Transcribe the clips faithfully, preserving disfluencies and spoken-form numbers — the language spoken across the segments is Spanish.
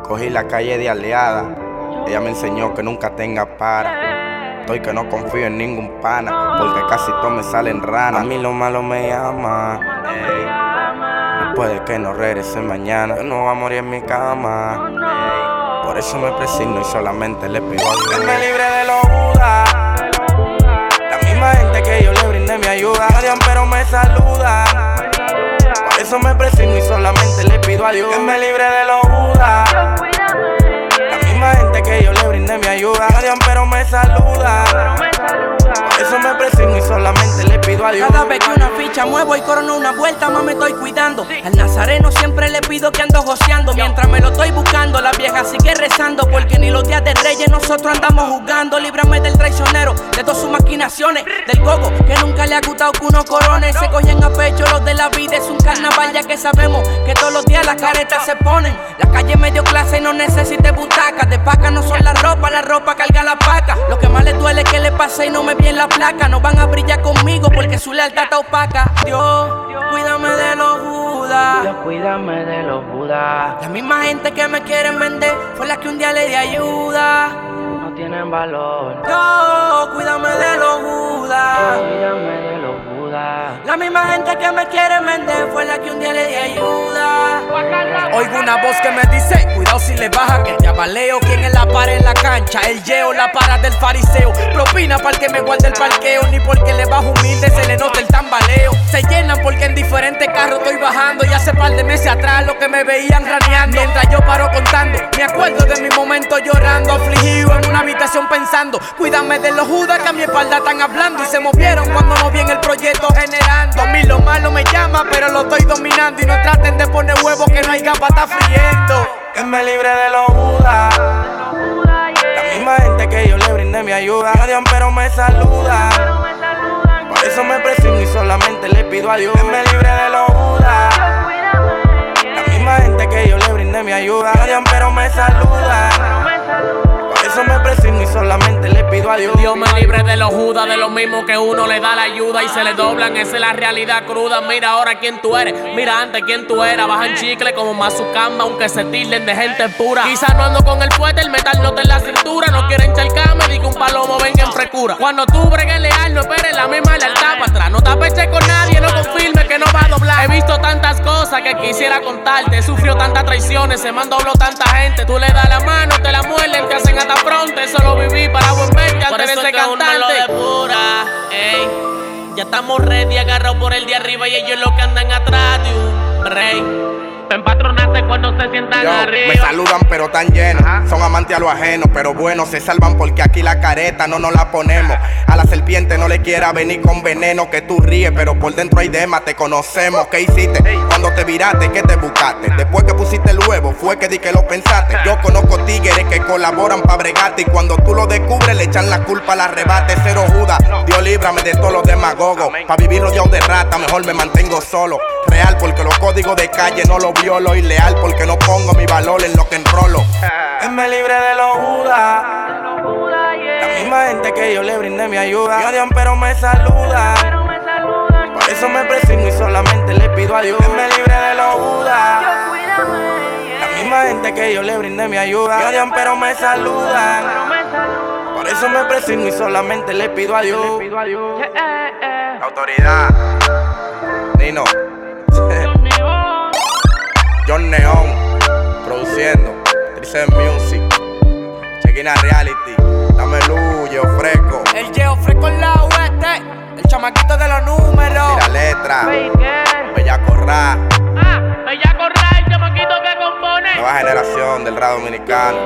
Cogí la calle de aliada. Ella me enseñó que nunca tenga para. Estoy que no confío en ningún pana, porque casi todos me salen ranas. A mí lo malo me llama. Ey. Puede que no regrese mañana. Yo no voy a morir en mi cama. Ey. Por eso me presigno y solamente le pido a Dios que me libre de los judas. La misma gente que yo le brindé mi ayuda, odian pero me saludan. Por eso me presigno y solamente le pido a Dios que me libre de los judas. La misma gente que yo le brindé mi ayuda, odian pero me saludan. Por eso me presigno y solamente le pido a Dios. Cada vez que una ficha muevo y corono una vuelta, más me estoy cuidando. Al nazareno siempre le pido que ando joseando. Mientras me lo estoy buscando, la vieja sigue rezando, porque ni los días de reyes nosotros andamos jugando. Líbrame del traicionero, de todas sus maquinaciones, del gogo que nunca le ha gustado que uno corone. Se cogen a pecho los de la vida, es un carnaval ya que sabemos que todos los días las caretas se ponen. La calle medio clase y no necesite butacas. De paca no son la ropa, la ropa carga la paca. Lo que más les duele es que le pase y no me bien la placa. No van a brillar conmigo porque su lealtad está opaca. Dios, cuídame de los judas. Dios, cuídame de los judas. La misma gente que me quieren vender fue la que un día le di ayuda. No tienen valor. Dios, cuídame de los judas. Cuídame de los judas. La misma gente que me quiere vender fue la que un día le di ayuda. Oigo una voz que me dice, cuidado si le baja, que te abaleo. ¿Quién es la para en la cancha? El yeo, la para del fariseo. Propina para el que me guarde el parqueo. Ni porque le bajo humilde se le nota el tambaleo. Se llenan porque en diferentes carros estoy bajando. Y hace par de meses atrás los que me veían raneando. Mientras yo paro contando, me acuerdo de mi momento llorando, afligido en una habitación pensando. Cuídame de los judas que a mi espalda están hablando. Y se movieron cuando no vi en el proyecto generando. A mí lo malo me llama, pero lo estoy dominando. Y no traten de poner huevos que no hay capa, está friendo. Que me libre de los judas. La misma gente que yo le brindé mi ayuda, odian pero me saludan. Por eso me presigno y solamente le pido a Dios que me libre de los judas. La misma gente que yo le brindé mi ayuda, odian pero me saludan. Por eso me presigno y solamente le pido a Dios. Dios me libre de los judas, de lo mismo que uno le da la ayuda y se le doblan. Esa es la realidad cruda. Mira ahora quién tú eres, mira antes quién tú eras. Bajan chicle como Mazucamba, aunque se tilden de gente pura. Quizás no ando con el fuerte, el metal no te en la cintura. No quieren charcarme, di que un palomo venga en frescura. Cuando tú bregues leal, no esperes la misma lealtad para atrás. No te apeches con nadie, no confirme que no va a doblar. He visto tantas cosas que quisiera contarte. Sufrió tantas traiciones, se me han doblado tanta gente. Tú le das la mano, te la muerden, te hacen hasta pronto. Solo viví para buen verte antes de ser cantante. Uno lo depura, ey. Ya estamos ready, agarrados por el de arriba y ellos los que andan atrás de un rey. Empatronate cuando se sientan Yo, arriba. me saludan pero tan llenos. Ajá. Son amantes a lo ajeno, pero bueno, se salvan porque aquí la careta no nos la ponemos. A la serpiente no le quiera venir con veneno. Que tú ríes, pero por dentro hay dema, te conocemos. ¿Qué hiciste? Cuando te viraste, ¿qué te buscaste? Después que pusiste el huevo, fue que di que lo pensaste. Yo conozco tigres que colaboran pa' bregarte. Y cuando tú lo descubres, le echan la culpa al arrebate. Cero Judas, Dios líbrame de todos los demagogos. Pa' vivir rodeado de rata, mejor me mantengo solo. Real porque los códigos de calle no los violo. Y leal porque no pongo mi valor en lo que enrolo. Que me libre de los judas. La misma gente que yo le brindé mi ayuda, me odian pero me saludan. Por eso me presigno y solamente le pido a Dios que me libre de los judas. La misma gente que yo le brindé mi ayuda, me odian pero me saludan. Por eso me presigno y solamente le pido a Dios. La autoridad Nino John Neon produciendo Trice Music. Chequina Reality. Dame luz, yo fresco. El yeo fresco en la oeste, el chamaquito de los números. Mira letra, Bella Corra. Ah, Bella Corra, el chamaquito que compone. Nueva generación del rap dominicano.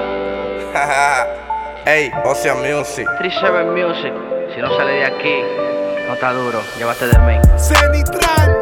Ey, Ocean Music. tres siete Music. Si no sale de aquí, no está duro. Llévate de mí. Zenitran.